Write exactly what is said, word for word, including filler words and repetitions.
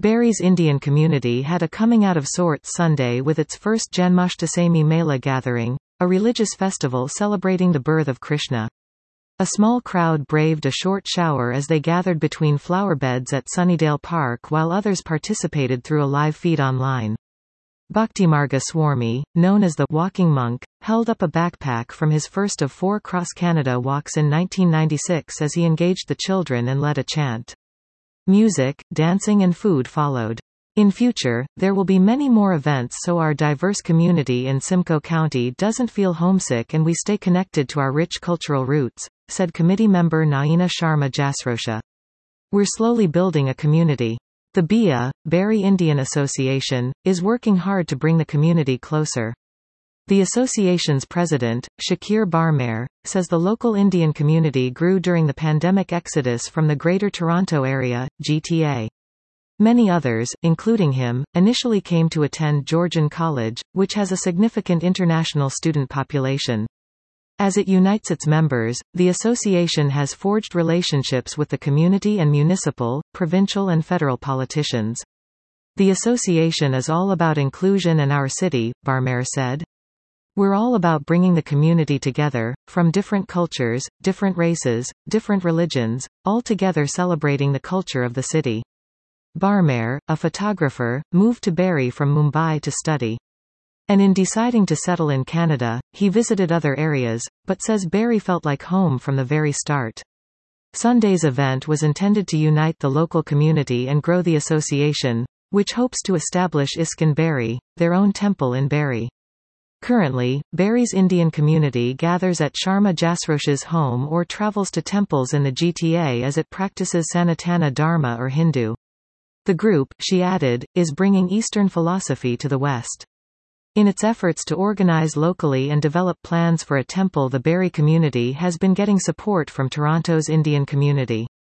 Barrie's Indian community had a coming-out-of-sorts Sunday with its first Janmashtami Mela gathering, a religious festival celebrating the birth of Krishna. A small crowd braved a short shower as they gathered between flowerbeds at Sunnydale Park while others participated through a live feed online. Bhaktimarga Swami, known as the Walking Monk, held up a backpack from his first of four cross-Canada walks in nineteen ninety-six as he engaged the children and led a chant. Music, dancing and food followed. In future, there will be many more events so our diverse community in Simcoe County doesn't feel homesick and we stay connected to our rich cultural roots, said committee member Naina Sharma Jasrosha. We're slowly building a community. The B I A, Barrie Indian Association, is working hard to bring the community closer. The association's president, Shakir Barmer, says the local Indian community grew during the pandemic exodus from the Greater Toronto Area, G T A. Many others, including him, initially came to attend Georgian College, which has a significant international student population. As it unites its members, the association has forged relationships with the community and municipal, provincial and federal politicians. The association is all about inclusion and our city, Barmer said. We're all about bringing the community together, from different cultures, different races, different religions, all together celebrating the culture of the city. Barmer, a photographer, moved to Barrie from Mumbai to study. And in deciding to settle in Canada, he visited other areas, but says Barrie felt like home from the very start. Sunday's event was intended to unite the local community and grow the association, which hopes to establish ISKCON Barrie, their own temple in Barrie. Currently, Barrie's Indian community gathers at Sharma Jasrosha's home or travels to temples in the G T A as it practices Sanatana Dharma or Hindu. The group, she added, is bringing Eastern philosophy to the West. In its efforts to organize locally and develop plans for a temple, the Barrie community has been getting support from Toronto's Indian community.